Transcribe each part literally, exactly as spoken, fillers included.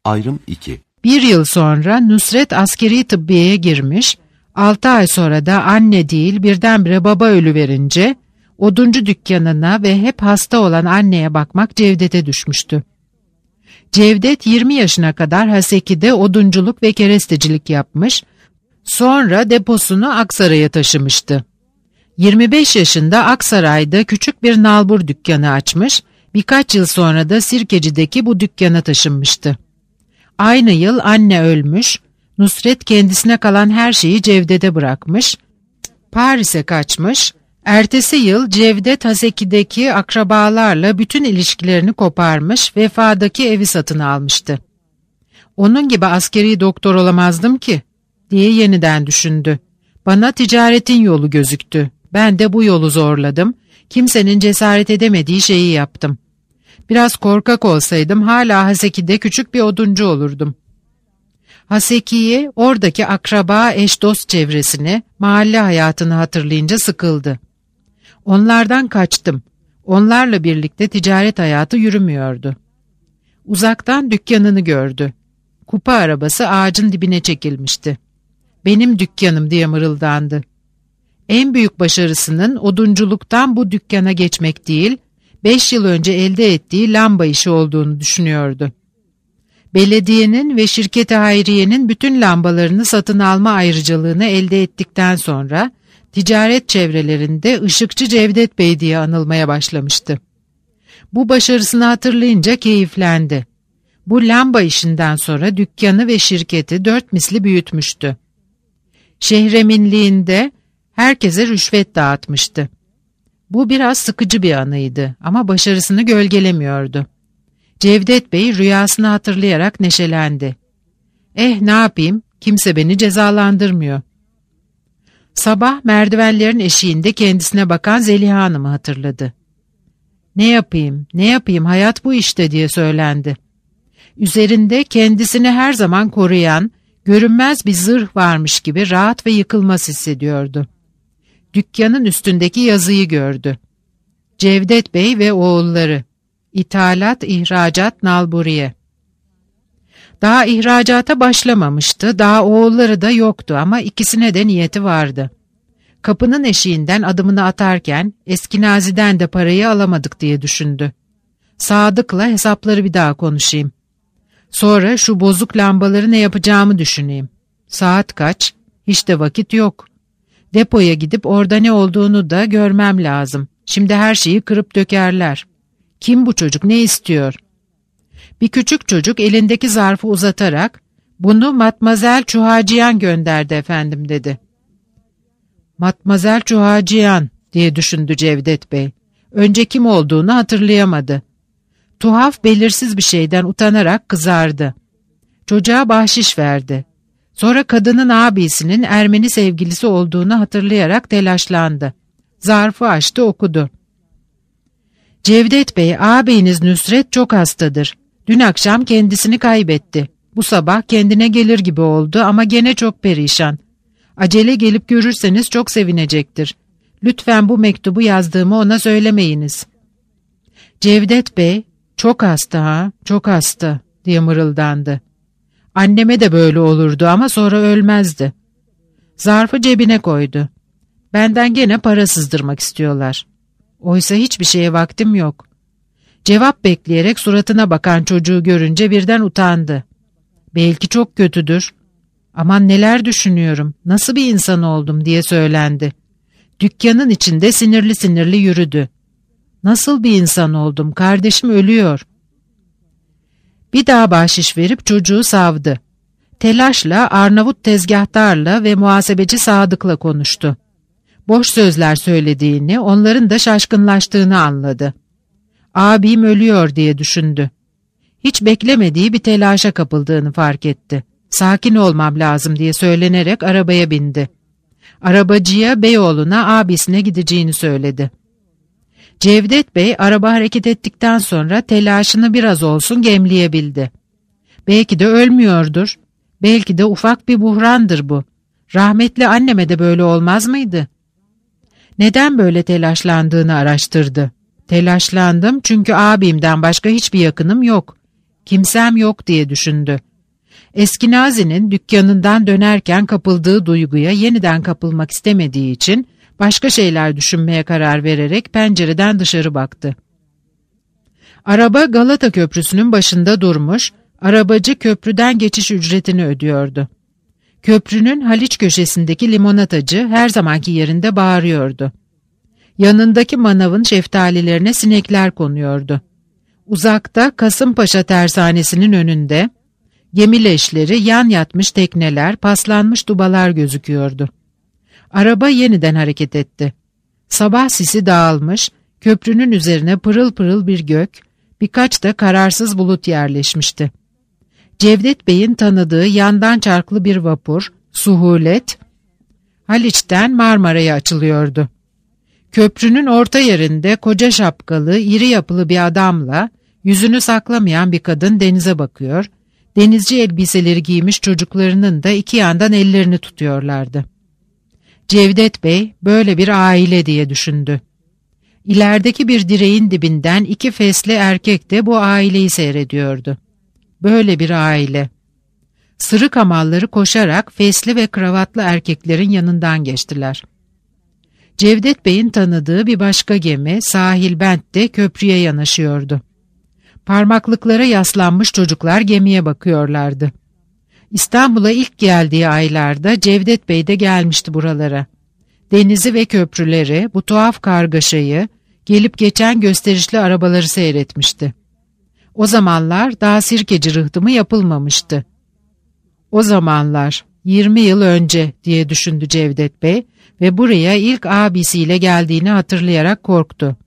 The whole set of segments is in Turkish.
Ayrım iki. Bir yıl sonra Nusret askeri tıbbiyeye girmiş, altı ay sonra da anne değil birdenbire baba ölüverince oduncu dükkanına ve hep hasta olan anneye bakmak Cevdet'e düşmüştü. Cevdet yirmi yaşına kadar Haseki'de odunculuk ve kerestecilik yapmış, sonra deposunu Aksaray'a taşımıştı. yirmi beş yaşında Aksaray'da küçük bir nalbur dükkanı açmış, birkaç yıl sonra da Sirkeci'deki bu dükkana taşınmıştı. Aynı yıl anne ölmüş, Nusret kendisine kalan her şeyi Cevdet'e bırakmış, Paris'e kaçmış, ertesi yıl Cevdet Haseki'deki akrabalarla bütün ilişkilerini koparmış, Vefa'daki evi satın almıştı. Onun gibi askeri doktor olamazdım ki, diye yeniden düşündü. Bana ticaretin yolu gözüktü. Ben de bu yolu zorladım. Kimsenin cesaret edemediği şeyi yaptım. Biraz korkak olsaydım hala Haseki'de küçük bir oduncu olurdum. Haseki'yi, oradaki akraba eş dost çevresini, mahalle hayatını hatırlayınca sıkıldı. Onlardan kaçtım. Onlarla birlikte ticaret hayatı yürümüyordu. Uzaktan dükkanını gördü. Kupa arabası ağacın dibine çekilmişti. Benim dükkanım diye mırıldandı. En büyük başarısının odunculuktan bu dükkana geçmek değil, beş yıl önce elde ettiği lamba işi olduğunu düşünüyordu. Belediyenin ve şirket-i hayriyenin bütün lambalarını satın alma ayrıcalığını elde ettikten sonra, ticaret çevrelerinde Işıkçı Cevdet Bey diye anılmaya başlamıştı. Bu başarısını hatırlayınca keyiflendi. Bu lamba işinden sonra dükkanı ve şirketi dört misli büyütmüştü. Şehreminliğinde herkese rüşvet dağıtmıştı. Bu biraz sıkıcı bir anıydı ama başarısını gölgelemiyordu. Cevdet Bey rüyasını hatırlayarak neşelendi. Eh ne yapayım, kimse beni cezalandırmıyor. Sabah merdivenlerin eşiğinde kendisine bakan Zeliha Hanım'ı hatırladı. Ne yapayım, ne yapayım, hayat bu işte diye söylendi. Üzerinde kendisini her zaman koruyan, görünmez bir zırh varmış gibi rahat ve yıkılmaz hissediyordu. Dükkanın üstündeki yazıyı gördü. Cevdet Bey ve oğulları. İthalat, ihracat, nalburiye. Daha ihracata başlamamıştı, daha oğulları da yoktu ama ikisine de niyeti vardı. Kapının eşiğinden adımını atarken Eskinaziden de parayı alamadık diye düşündü. Sadık'la hesapları bir daha konuşayım. Sonra şu bozuk lambaları ne yapacağımı düşüneyim. Saat kaç? Hiç de vakit yok. Depoya gidip orada ne olduğunu da görmem lazım. Şimdi her şeyi kırıp dökerler. Kim bu çocuk, ne istiyor? Bir küçük çocuk elindeki zarfı uzatarak, "Bunu Matmazel Çuhaciyan gönderdi efendim," dedi. Matmazel Çuhaciyan diye düşündü Cevdet Bey. Önce kim olduğunu hatırlayamadı. Tuhaf, belirsiz bir şeyden utanarak kızardı. Çocuğa bahşiş verdi. Sonra kadının abisinin Ermeni sevgilisi olduğunu hatırlayarak telaşlandı. Zarfı açtı, okudu. Cevdet Bey, ağabeyiniz Nusret çok hastadır. Dün akşam kendisini kaybetti. Bu sabah kendine gelir gibi oldu ama gene çok perişan. Acele gelip görürseniz çok sevinecektir. Lütfen bu mektubu yazdığımı ona söylemeyiniz. Cevdet Bey, çok hasta ha, çok hasta diye mırıldandı. Anneme de böyle olurdu ama sonra ölmezdi. Zarfı cebine koydu. Benden gene para sızdırmak istiyorlar. Oysa hiçbir şeye vaktim yok. Cevap bekleyerek suratına bakan çocuğu görünce birden utandı. Belki çok kötüdür. Aman neler düşünüyorum, nasıl bir insan oldum diye söylendi. Dükkanın içinde sinirli sinirli yürüdü. Nasıl bir insan oldum, kardeşim ölüyor. Bir daha bahşiş verip çocuğu savdı. Telaşla Arnavut tezgahtarla ve muhasebeci Sadık'la konuştu. Boş sözler söylediğini, onların da şaşkınlaştığını anladı. Abim ölüyor diye düşündü. Hiç beklemediği bir telaşa kapıldığını fark etti. Sakin olmam lazım diye söylenerek arabaya bindi. Arabacıya Beyoğlu'na abisine gideceğini söyledi. Cevdet Bey araba hareket ettikten sonra telaşını biraz olsun gemleyebildi. Belki de ölmüyordur. Belki de ufak bir buhrandır bu. Rahmetli anneme de böyle olmaz mıydı? Neden böyle telaşlandığını araştırdı. Telaşlandım çünkü abimden başka hiçbir yakınım yok. kimsem yok diye düşündü. Eskenazi'nin dükkanından dönerken kapıldığı duyguya yeniden kapılmak istemediği için başka şeyler düşünmeye karar vererek pencereden dışarı baktı. Araba Galata Köprüsü'nün başında durmuş, arabacı köprüden geçiş ücretini ödüyordu. Köprünün Haliç köşesindeki limonatacı her zamanki yerinde bağırıyordu. Yanındaki manavın şeftalilerine sinekler konuyordu. Uzakta Kasımpaşa tersanesinin önünde gemi leşleri, yan yatmış tekneler, paslanmış dubalar gözüküyordu. Araba yeniden hareket etti. Sabah sisi dağılmış, köprünün üzerine pırıl pırıl bir gök, birkaç da kararsız bulut yerleşmişti. Cevdet Bey'in tanıdığı yandan çarklı bir vapur, Suhulet, Haliç'ten Marmara'ya açılıyordu. Köprünün orta yerinde koca şapkalı, iri yapılı bir adamla yüzünü saklamayan bir kadın denize bakıyor, denizci elbiseleri giymiş çocuklarının da iki yandan ellerini tutuyorlardı. Cevdet Bey böyle bir aile diye düşündü. İlerideki bir direğin dibinden iki fesli erkek de bu aileyi seyrediyordu. Böyle bir aile. Sırık hamalları koşarak fesli ve kravatlı erkeklerin yanından geçtiler. Cevdet Bey'in tanıdığı bir başka gemi Sahil Bent de köprüye yanaşıyordu. Parmaklıklara yaslanmış çocuklar gemiye bakıyorlardı. İstanbul'a ilk geldiği aylarda Cevdet Bey de gelmişti buralara. Denizi ve köprüleri, bu tuhaf kargaşayı, gelip geçen gösterişli arabaları seyretmişti. O zamanlar daha Sirkeci rıhtımı yapılmamıştı. O zamanlar, yirmi yıl önce diye düşündü Cevdet Bey ve buraya ilk abisiyle geldiğini hatırlayarak korktu.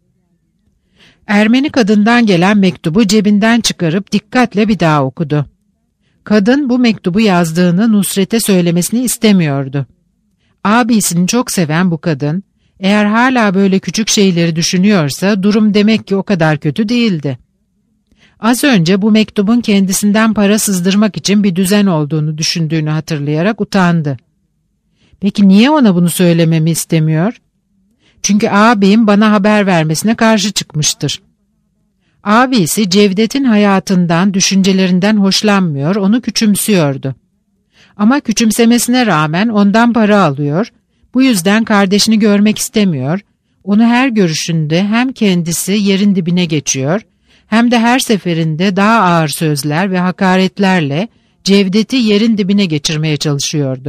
Ermeni kadından gelen mektubu cebinden çıkarıp dikkatle bir daha okudu. Kadın bu mektubu yazdığını Nusret'e söylemesini istemiyordu. Abisini çok seven bu kadın, eğer hala böyle küçük şeyleri düşünüyorsa durum demek ki o kadar kötü değildi. Az önce bu mektubun kendisinden para sızdırmak için bir düzen olduğunu düşündüğünü hatırlayarak utandı. Peki niye ona bunu söylememi istemiyor? Çünkü abim bana haber vermesine karşı çıkmıştır. Abisi Cevdet'in hayatından, düşüncelerinden hoşlanmıyor, onu küçümsüyordu. Ama küçümsemesine rağmen ondan para alıyor, bu yüzden kardeşini görmek istemiyor, onu her görüşünde hem kendisi yerin dibine geçiyor, hem de her seferinde daha ağır sözler ve hakaretlerle Cevdet'i yerin dibine geçirmeye çalışıyordu.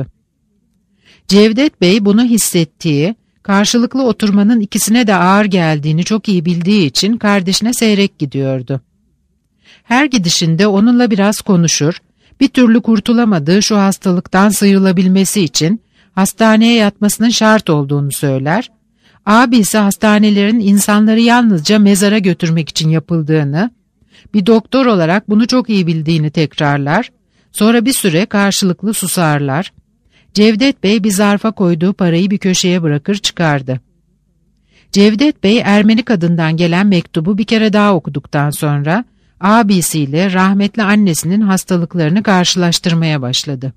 Cevdet Bey bunu hissettiği, karşılıklı oturmanın ikisine de ağır geldiğini çok iyi bildiği için kardeşine seyrek gidiyordu. Her gidişinde onunla biraz konuşur, bir türlü kurtulamadığı şu hastalıktan sıyrılabilmesi için hastaneye yatmasının şart olduğunu söyler, abisi hastanelerin insanları yalnızca mezara götürmek için yapıldığını, bir doktor olarak bunu çok iyi bildiğini tekrarlar, sonra bir süre karşılıklı susarlar. Cevdet Bey bir zarfa koyduğu parayı bir köşeye bırakır çıkardı. Cevdet Bey Ermeni kadından gelen mektubu bir kere daha okuduktan sonra abisiyle rahmetli annesinin hastalıklarını karşılaştırmaya başladı.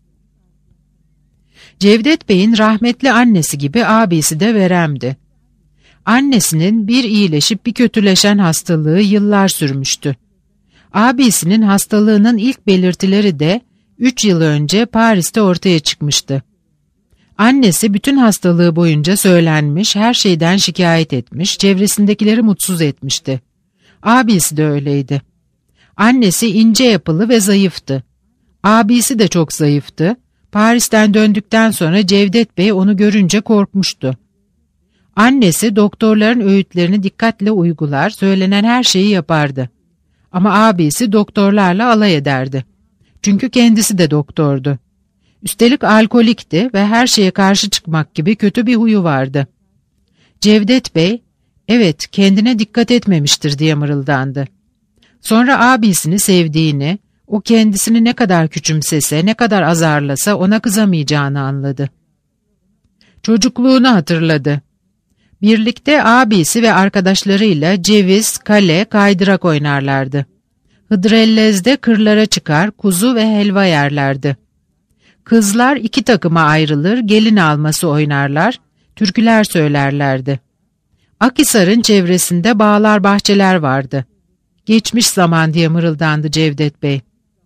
Cevdet Bey'in rahmetli annesi gibi abisi de veremdi. Annesinin bir iyileşip bir kötüleşen hastalığı yıllar sürmüştü. Abisinin hastalığının ilk belirtileri de üç yıl önce Paris'te ortaya çıkmıştı. Annesi bütün hastalığı boyunca söylenmiş, her şeyden şikayet etmiş, çevresindekileri mutsuz etmişti. Abisi de öyleydi. Annesi ince yapılı ve zayıftı. Abisi de çok zayıftı. Paris'ten döndükten sonra Cevdet Bey onu görünce korkmuştu. Annesi doktorların öğütlerini dikkatle uygular, söylenen her şeyi yapardı. Ama abisi doktorlarla alay ederdi. Çünkü kendisi de doktordu. Üstelik alkolikti ve her şeye karşı çıkmak gibi kötü bir huyu vardı. Cevdet Bey, evet kendine dikkat etmemiştir diye mırıldandı. Sonra abisini sevdiğini, o kendisini ne kadar küçümsese, ne kadar azarlasa ona kızamayacağını anladı. Çocukluğunu hatırladı. Birlikte abisi ve arkadaşlarıyla ceviz, kale, kaydırak oynarlardı. Hıdrellez'de kırlara çıkar, kuzu ve helva yerlerdi. Kızlar iki takıma ayrılır, gelin alması oynarlar, türküler söylerlerdi. Akhisar'ın çevresinde bağlar bahçeler vardı. Geçmiş zaman diye mırıldandı Cevdet Bey.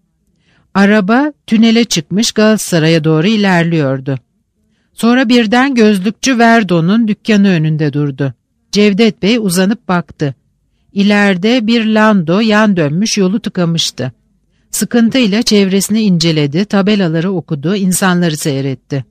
Araba tünele çıkmış Galatasaray'a doğru ilerliyordu. Sonra birden gözlükçü Verdon'un dükkanı önünde durdu. Cevdet Bey uzanıp baktı. İleride bir lando yan dönmüş, yolu tıkamıştı. Sıkıntıyla çevresini inceledi, tabelaları okudu, insanları seyretti.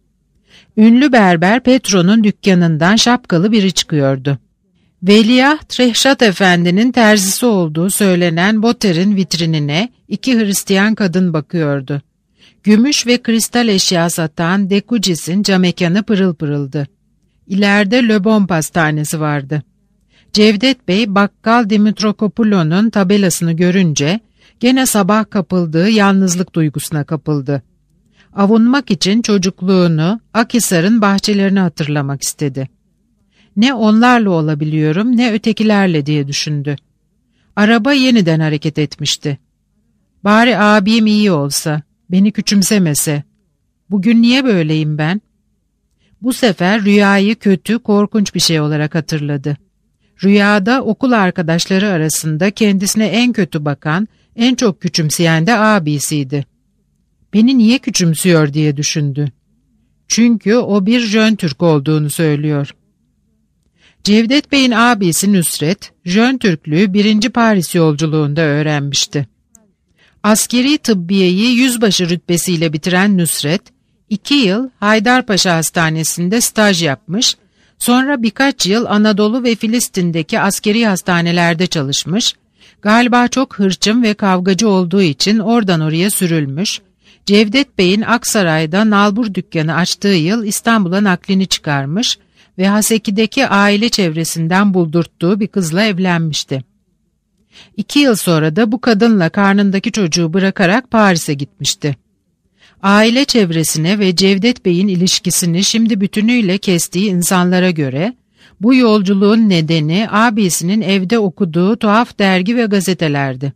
Ünlü berber Petro'nun dükkanından şapkalı biri çıkıyordu. Veliaht Rehşat Efendi'nin terzisi olduğu söylenen Boter'in vitrinine iki Hristiyan kadın bakıyordu. Gümüş ve kristal eşya satan Dekucis'in camekanı pırıl pırıldı. İleride Le Bon pastanesi vardı. Cevdet Bey bakkal Dimitrokopoulo'nun tabelasını görünce gene sabah kapıldığı yalnızlık duygusuna kapıldı. Avunmak için çocukluğunu, Akhisar'ın bahçelerini hatırlamak istedi. Ne onlarla olabiliyorum ne ötekilerle diye düşündü. Araba yeniden hareket etmişti. Bari abim iyi olsa, beni küçümsemese. Bugün niye böyleyim ben? Bu sefer rüyayı kötü, korkunç bir şey olarak hatırladı. Rüyada okul arkadaşları arasında kendisine en kötü bakan, en çok küçümseyen de abisiydi. Beni niye küçümsüyor diye düşündü. Çünkü o bir Jön Türk olduğunu söylüyor. Cevdet Bey'in abisi Nusret, Jön Türklüğü birinci Paris yolculuğunda öğrenmişti. Askeri tıbbiyeyi yüzbaşı rütbesiyle bitiren Nusret, iki yıl Haydarpaşa Hastanesi'nde staj yapmış, sonra birkaç yıl Anadolu ve Filistin'deki askeri hastanelerde çalışmış, galiba çok hırçın ve kavgacı olduğu için oradan oraya sürülmüş, Cevdet Bey'in Aksaray'da nalbur dükkanı açtığı yıl İstanbul'a naklini çıkarmış ve Haseki'deki aile çevresinden buldurttuğu bir kızla evlenmişti. İki yıl sonra da bu kadınla karnındaki çocuğu bırakarak Paris'e gitmişti. Aile çevresine ve Cevdet Bey'in ilişkisini şimdi bütünüyle kestiği insanlara göre, bu yolculuğun nedeni abisinin evde okuduğu tuhaf dergi ve gazetelerdi.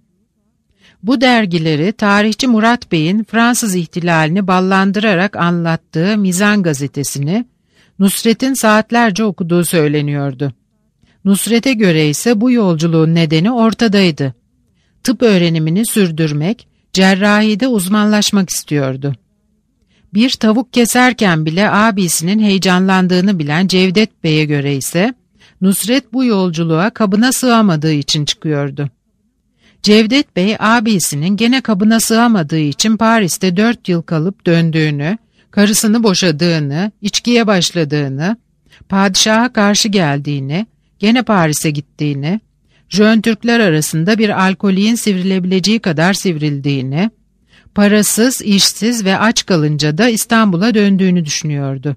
Bu dergileri tarihçi Murat Bey'in Fransız ihtilalini ballandırarak anlattığı Mizan gazetesini Nusret'in saatlerce okuduğu söyleniyordu. Nusret'e göre ise bu yolculuğun nedeni ortadaydı. Tıp öğrenimini sürdürmek, cerrahide uzmanlaşmak istiyordu. Bir tavuk keserken bile abisinin heyecanlandığını bilen Cevdet Bey'e göre ise Nusret bu yolculuğa kabına sığamadığı için çıkıyordu. Cevdet Bey abisinin gene kabına sığamadığı için Paris'te dört yıl kalıp döndüğünü, karısını boşadığını, içkiye başladığını, padişaha karşı geldiğini, gene Paris'e gittiğini, Jön Türkler arasında bir alkoliğin sivrilebileceği kadar sivrildiğini, parasız, işsiz ve aç kalınca da İstanbul'a döndüğünü düşünüyordu.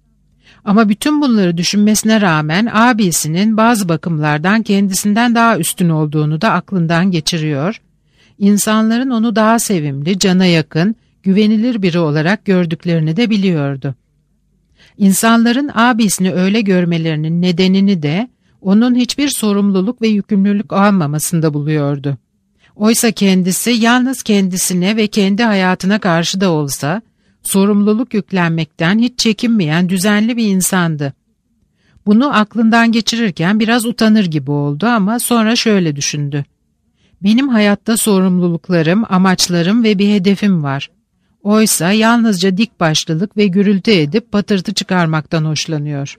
Ama bütün bunları düşünmesine rağmen abisinin bazı bakımlardan kendisinden daha üstün olduğunu da aklından geçiriyor, insanların onu daha sevimli, cana yakın, güvenilir biri olarak gördüklerini de biliyordu. İnsanların abisini öyle görmelerinin nedenini de onun hiçbir sorumluluk ve yükümlülük almamasında buluyordu. Oysa kendisi yalnız kendisine ve kendi hayatına karşı da olsa sorumluluk yüklenmekten hiç çekinmeyen düzenli bir insandı. Bunu aklından geçirirken biraz utanır gibi oldu ama sonra şöyle düşündü. Benim hayatta sorumluluklarım, amaçlarım ve bir hedefim var. Oysa yalnızca dik başlılık ve gürültü edip patırtı çıkarmaktan hoşlanıyor.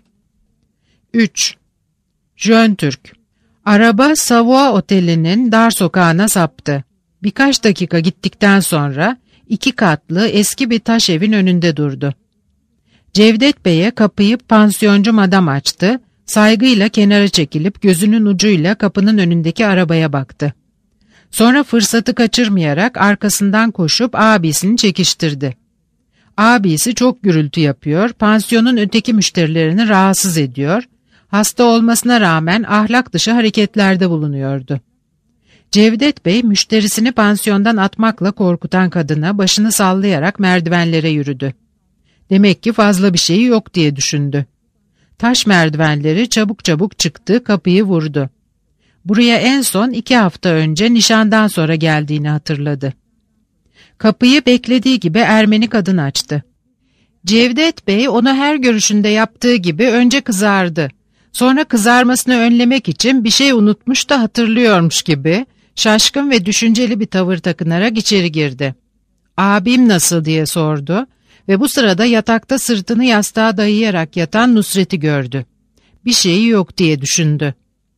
üç. Jön Türk. Araba Savoie Oteli'nin dar sokağına saptı. Birkaç dakika gittikten sonra iki katlı eski bir taş evin önünde durdu. Cevdet Bey'e kapıyı pansiyoncu madam açtı, saygıyla kenara çekilip gözünün ucuyla kapının önündeki arabaya baktı. Sonra fırsatı kaçırmayarak arkasından koşup abisini çekiştirdi. Abisi çok gürültü yapıyor, pansiyonun öteki müşterilerini rahatsız ediyor, hasta olmasına rağmen ahlak dışı hareketlerde bulunuyordu. Cevdet Bey müşterisini pansiyondan atmakla korkutan kadına başını sallayarak merdivenlere yürüdü. Demek ki fazla bir şeyi yok diye düşündü. Taş merdivenleri çabuk çabuk çıktı, kapıyı vurdu. Buraya en son iki hafta önce nişandan sonra geldiğini hatırladı. Kapıyı beklediği gibi Ermeni kadın açtı. Cevdet Bey onu her görüşünde yaptığı gibi önce kızardı. Sonra kızarmasını önlemek için bir şey unutmuş da hatırlıyormuş gibi Şaşkın ve düşünceli bir tavır takınarak içeri girdi. "Abim nasıl?" diye sordu ve bu sırada yatakta sırtını yastığa dayayarak yatan Nusret'i gördü. Bir şeyi yok diye düşündü.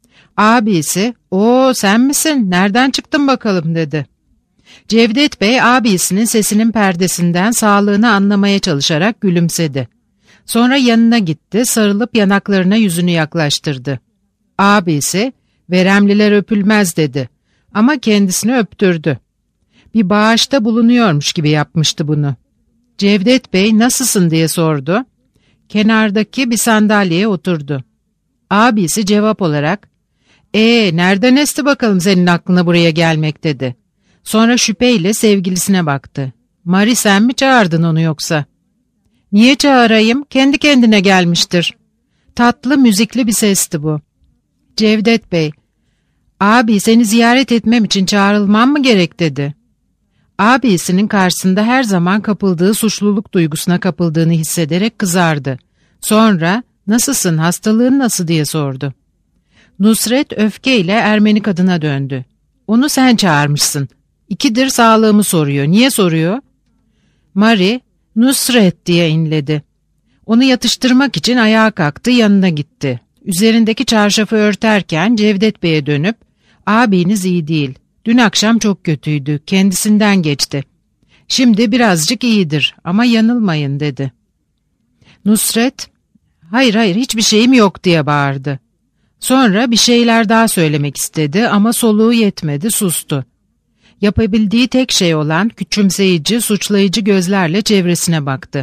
Abisi, "Oo, sen misin? Nereden çıktın bakalım?" dedi. Cevdet Bey abisinin sesinin perdesinden sağlığını anlamaya çalışarak gülümsedi. Sonra yanına gitti, sarılıp yanaklarına yüzünü yaklaştırdı. Abisi, "Veremliler öpülmez." dedi ama kendisini öptürdü. Bir bağışta bulunuyormuş gibi yapmıştı bunu. Cevdet Bey "Nasılsın?" diye sordu. Kenardaki bir sandalyeye oturdu. Abisi cevap olarak, "Ee, nereden esti bakalım senin aklına buraya gelmek?" dedi. Sonra şüpheyle sevgilisine baktı. "Mari, sen mi çağırdın onu yoksa?" "Niye çağırayım? Kendi kendine gelmiştir." Tatlı müzikli bir sesti bu. Cevdet Bey, "Abi, seni ziyaret etmem için çağrılmam mı gerek?" dedi. Abisinin karşısında her zaman kapıldığı suçluluk duygusuna kapıldığını hissederek kızardı. Sonra, "Nasılsın, hastalığın nasıl?" diye sordu. Nusret öfkeyle Ermeni kadına döndü. "Onu sen çağırmışsın. İkidir sağlığımı soruyor. Niye soruyor?" Mari, "Nusret" diye inledi. Onu yatıştırmak için ayağa kalktı, yanına gitti. Üzerindeki çarşafı örterken Cevdet Bey'e dönüp, "Abiniz iyi değil. Dün akşam çok kötüydü. Kendisinden geçti. Şimdi birazcık iyidir ama yanılmayın." dedi. Nusret, "Hayır hayır, hiçbir şeyim yok." diye bağırdı. Sonra bir şeyler daha söylemek istedi ama soluğu yetmedi, sustu. Yapabildiği tek şey olan küçümseyici, suçlayıcı gözlerle çevresine baktı.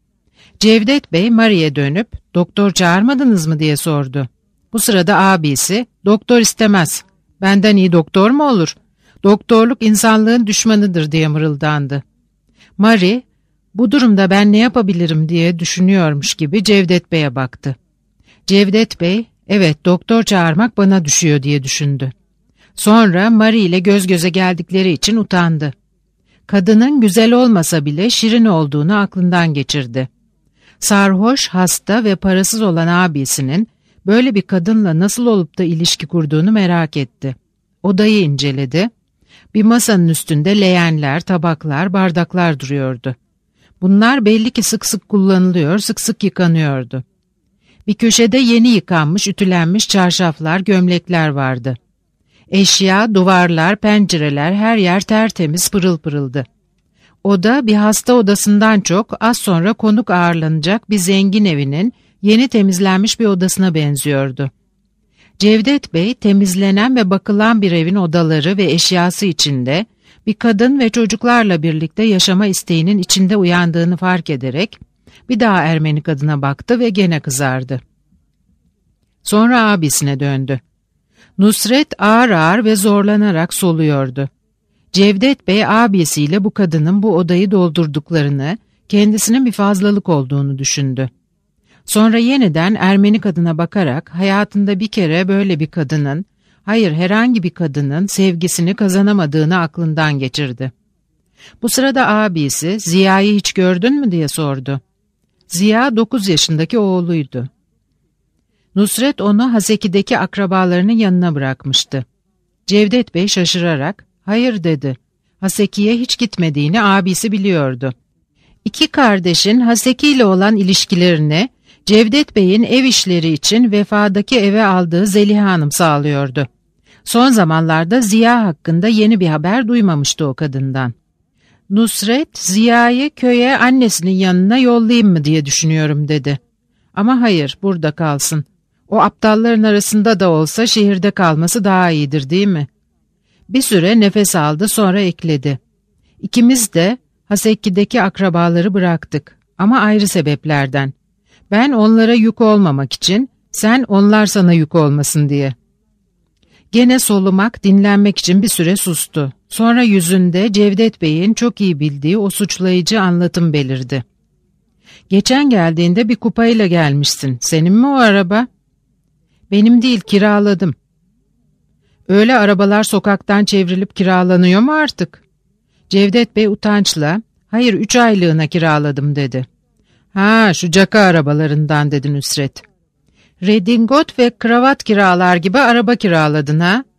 Cevdet Bey Mari'ye dönüp, "Doktor çağırmadınız mı?" diye sordu. Bu sırada abisi, "Doktor istemez. Benden iyi doktor mu olur? Doktorluk insanlığın düşmanıdır." diye mırıldandı. Mari, "Bu durumda ben ne yapabilirim?" diye düşünüyormuş gibi Cevdet Bey'e baktı. Cevdet Bey, "Evet, doktor çağırmak bana düşüyor." diye düşündü. Sonra Mari ile göz göze geldikleri için utandı. Kadının güzel olmasa bile şirin olduğunu aklından geçirdi. Sarhoş, hasta ve parasız olan abisinin böyle bir kadınla nasıl olup da ilişki kurduğunu merak etti. Odayı inceledi. Bir masanın üstünde leğenler, tabaklar, bardaklar duruyordu. Bunlar belli ki sık sık kullanılıyor, sık sık yıkanıyordu. Bir köşede yeni yıkanmış, ütülenmiş çarşaflar, gömlekler vardı. Eşya, duvarlar, pencereler, her yer tertemiz, pırıl pırıldı. Oda bir hasta odasından çok az sonra konuk ağırlanacak bir zengin evinin yeni temizlenmiş bir odasına benziyordu. Cevdet Bey temizlenen ve bakılan bir evin odaları ve eşyası içinde bir kadın ve çocuklarla birlikte yaşama isteğinin içinde uyandığını fark ederek bir daha Ermeni kadına baktı ve gene kızardı. Sonra abisine döndü. Nusret ağır ağır ve zorlanarak soluyordu. Cevdet Bey abisiyle bu kadının bu odayı doldurduklarını, kendisinin bir fazlalık olduğunu düşündü. Sonra yeniden Ermeni kadına bakarak hayatında bir kere böyle bir kadının, hayır herhangi bir kadının sevgisini kazanamadığını aklından geçirdi. Bu sırada abisi, "Ziya'yı hiç gördün mü?" diye sordu. Ziya dokuz yaşındaki oğluydu. Nusret onu Haseki'deki akrabalarının yanına bırakmıştı. Cevdet Bey şaşırarak, "Hayır" dedi. Haseki'ye hiç gitmediğini abisi biliyordu. İki kardeşin Haseki ile olan ilişkilerini Cevdet Bey'in ev işleri için vefadaki eve aldığı Zeliha Hanım sağlıyordu. Son zamanlarda Ziya hakkında yeni bir haber duymamıştı o kadından. Nusret, "Ziya'yı köye annesinin yanına yollayayım mı diye düşünüyorum" dedi. "Ama hayır, burada kalsın. O aptalların arasında da olsa şehirde kalması daha iyidir, değil mi?" Bir süre nefes aldı, sonra ekledi. "İkimiz de Haseki'deki akrabaları bıraktık ama ayrı sebeplerden. Ben onlara yük olmamak için, sen onlar sana yük olmasın diye." Gene solumak, dinlenmek için bir süre sustu. Sonra yüzünde Cevdet Bey'in çok iyi bildiği o suçlayıcı anlatım belirdi. "Geçen geldiğinde bir kupayla gelmişsin. Senin mi o araba?" "Benim değil, kiraladım." "Öyle arabalar sokaktan çevrilip kiralanıyor mu artık?" Cevdet Bey utançla, "Hayır, üç aylığına kiraladım" dedi. "Ha, şu caka arabalarından" dedi Nusret. "Redingot ve kravat kiralar gibi araba kiraladın ha?"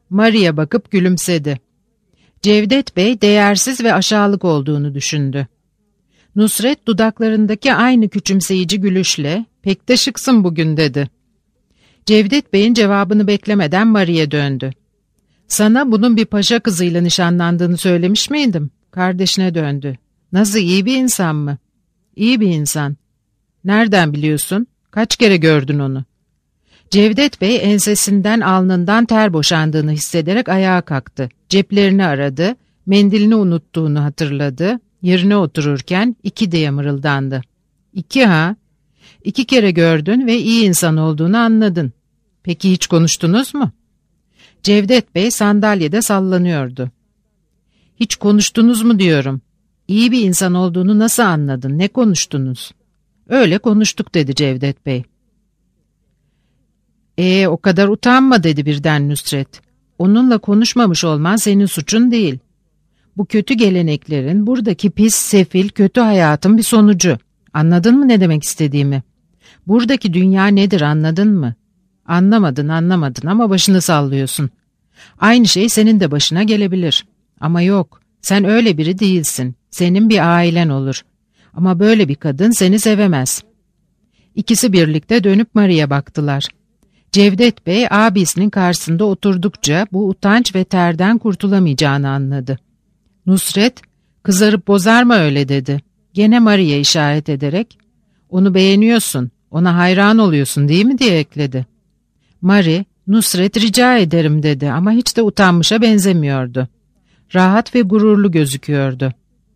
Maria'ya bakıp gülümsedi. Cevdet Bey değersiz ve aşağılık olduğunu düşündü. Nusret dudaklarındaki aynı küçümseyici gülüşle "Pek de şıksın bugün" dedi. Cevdet Bey'in cevabını beklemeden Maria'ya döndü. "Sana bunun bir paşa kızıyla nişanlandığını söylemiş miydim?" Kardeşine döndü. "Nasıl, iyi bir insan mı?" "İyi bir insan." "Nereden biliyorsun? Kaç kere gördün onu?" Cevdet Bey ensesinden, alnından ter boşandığını hissederek ayağa kalktı. Ceplerini aradı, mendilini unuttuğunu hatırladı. Yerine otururken iki diye mırıldandı. "İki ha? İki kere gördün ve iyi insan olduğunu anladın. Peki hiç konuştunuz mu?" Cevdet Bey sandalyede sallanıyordu. "Hiç konuştunuz mu diyorum. İyi bir insan olduğunu nasıl anladın? Ne konuştunuz?" "Öyle konuştuk" dedi Cevdet Bey. "Ee, o kadar utanma" dedi birden Nusret. "Onunla konuşmamış olman senin suçun değil. Bu kötü geleneklerin, buradaki pis, sefil, kötü hayatın bir sonucu. Anladın mı ne demek istediğimi? Buradaki dünya nedir, anladın mı? Anlamadın, anlamadın ama başını sallıyorsun. Aynı şey senin de başına gelebilir. Ama yok, sen öyle biri değilsin. Senin bir ailen olur. Ama böyle bir kadın seni sevemez." İkisi birlikte dönüp Maria'ya baktılar. Cevdet Bey abisinin karşısında oturdukça bu utanç ve terden kurtulamayacağını anladı. Nusret, "Kızarıp bozar mı öyle?" dedi. Gene Maria'ya işaret ederek, "Onu beğeniyorsun, ona hayran oluyorsun değil mi?" diye ekledi. Mari, "Nusret, rica ederim" dedi ama hiç de utanmışa benzemiyordu. Rahat ve gururlu gözüküyordu.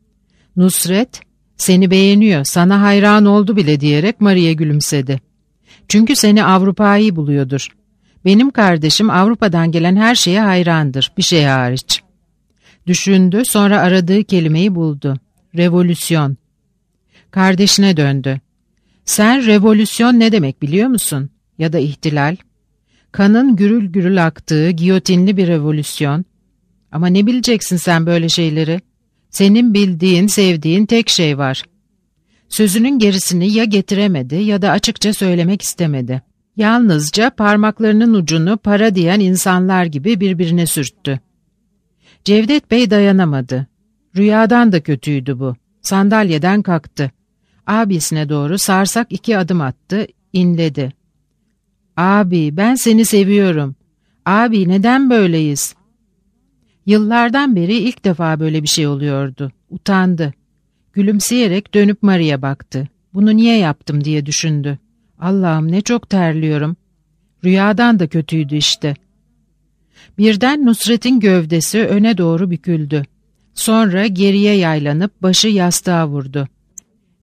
Nusret, "Seni beğeniyor, sana hayran oldu bile" diyerek Maria'ya gülümsedi. "Çünkü seni Avrupa'yı buluyordur. Benim kardeşim Avrupa'dan gelen her şeye hayrandır, bir şey hariç." Düşündü, sonra aradığı kelimeyi buldu. Revolüsyon. Kardeşine döndü. "Sen revolüsyon ne demek biliyor musun? Ya da ihtilal? Kanın gürül gürül aktığı giyotinli bir revolüsyon. Ama ne bileceksin sen böyle şeyleri? Senin bildiğin, sevdiğin tek şey var." Sözünün gerisini ya getiremedi ya da açıkça söylemek istemedi. Yalnızca parmaklarının ucunu para diyen insanlar gibi birbirine sürttü. Cevdet Bey dayanamadı. Rüyadan da kötüydü bu. Sandalyeden kalktı. Abisine doğru sarsak iki adım attı, inledi. "Abi, ben seni seviyorum. Abi, neden böyleyiz?" Yıllardan beri ilk defa böyle bir şey oluyordu. Utandı. Gülümseyerek dönüp Maria'ya baktı. "Bunu niye yaptım?" diye düşündü. "Allah'ım, ne çok terliyorum." Rüyadan da kötüydü işte. Birden Nusret'in gövdesi öne doğru büküldü. Sonra geriye yaylanıp başı yastığa vurdu.